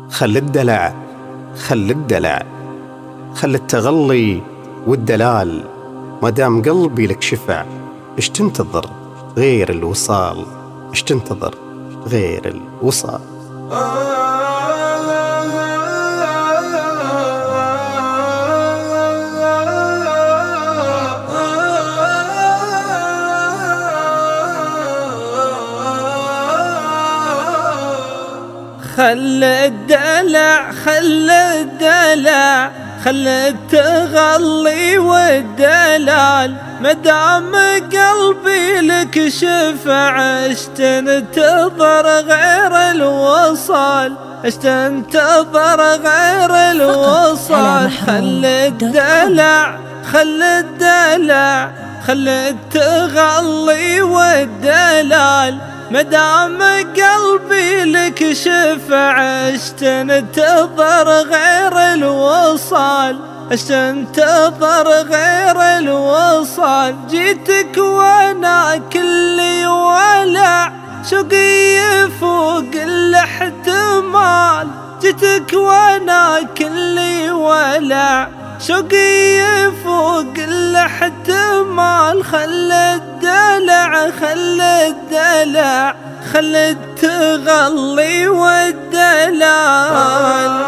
خل الدلع، خل الدلع، خل التغلي والدلال، مادام قلبي لك شفع ايش تنتظر غير الوصال؟ ايش تنتظر غير الوصال؟ خل الدلع، خل الدلع، خل التغلي والدلال، مدام قلبي لك شفع ايش تنتظر غير الوصال؟ ايش تنتظر غير الوصال؟ خل الدلع، خل الدلع، خل التغلي والدلال، مدام قلبي لك شفع ايش تنتظر غير الوصال؟ ايش تنتظر غير الوصال؟ جيتك وانا كلي ولع، شوقي يفوق الاحتمال، جيتك وانا كلي ولع، شوقي يفوق الاحتمال. خل الدلع، خل الدلع، خل التغلي والدلال.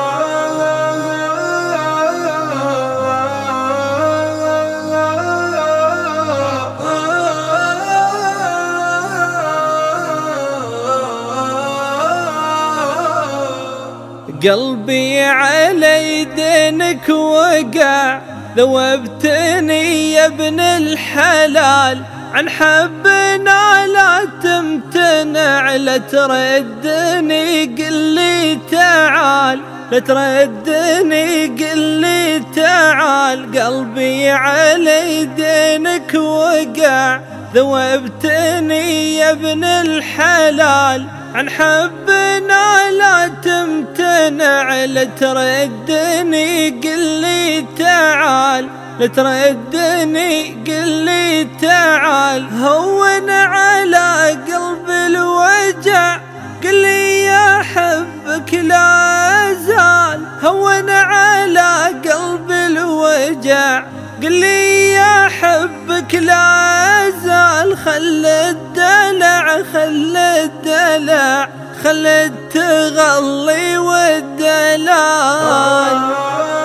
قلبي على يدينك وقع، ذوبتني يا ابن الحلال، عن حبنا لا تمتنع، لا تردني قلي تعال، لا تردني قلي تعال. قلبي على يدينك وقع، ذوبتني يا ابن الحلال، عن حبنا لا تمتنع، لا تردني قلي تعال، لا تردني قلي تعال. هون على قلب الوجع، قلي يا حبك لا أزال، هون على قلب الوجع، قلي يا حبك لا أزال. خل الدلع، خل الدلع، خل التغلي والدلال.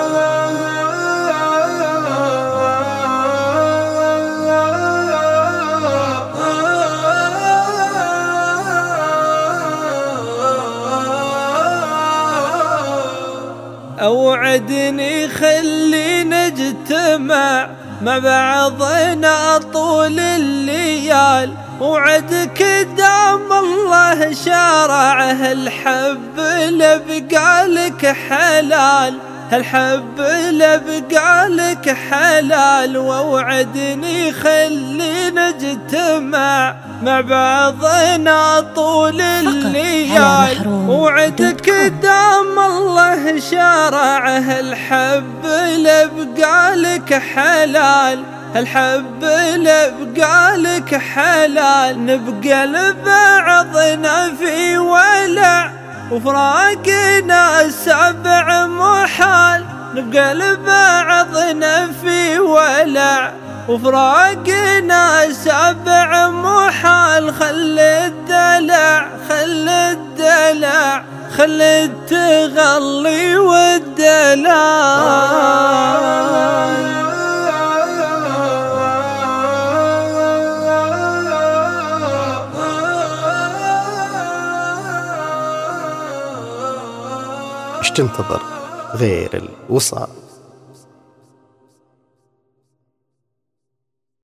أوعدني خلي نجتمع مع بعضنا طول الليال، وعدك دام الله شرعه الحب لبقالك حلال، هالحب لبقالك حلال. ووعدني خلي نجتمع مع بعضنا طول الليال، وعدك دام الله شرعه الحب لبقالك حلال، هالحب لبقالك حلال. نبقى لبعضنا في ولع، وفراقنا 7 محال، نبقى لبعضنا في ولع، وفراقنا 7 محال. خل الدلع، خل الدلع، خل التغلي والدلال. ايش تنتظر غير الوصال؟